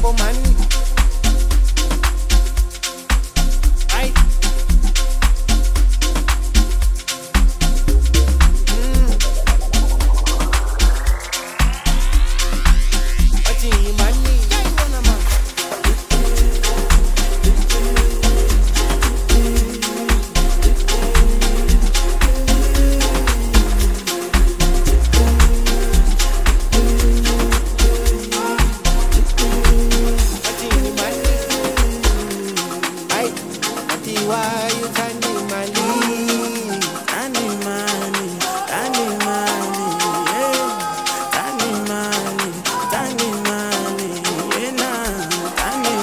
for money. Aye. Money. Yeah, you wanna man. Why you candy money? Candy money, candy money, yeah. Candy money, candy money, yeah. Nah. Candy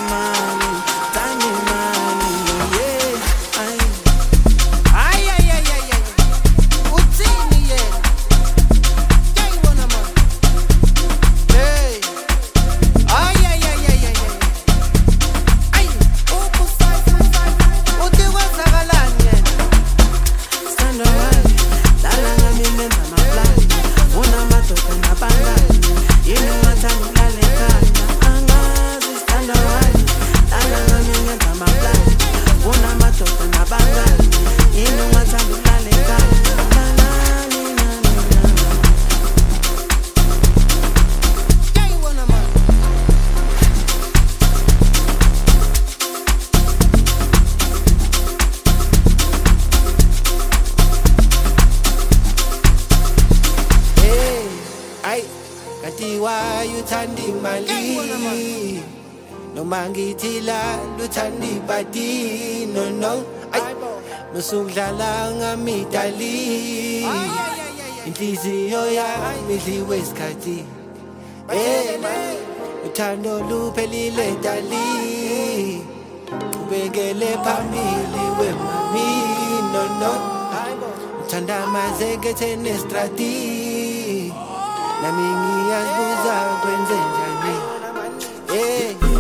money, yeah. Ay, ay, ay, ay, ay. Utini, yeah. Yeah, you wanna man? Hey. Ay, ay, ay, ay, ay, ay. Ay, Kati why you tandi mali? No mangitila luthandi badi no no. Ay musungdlala ngamidali. Inhliziyo yami idliwe isikhathi. Uthando luphelile dali. Ubekele phambili wemami no no. Uthanda mazeke tenestrati. Nami ngiyazibuza kwenze njani.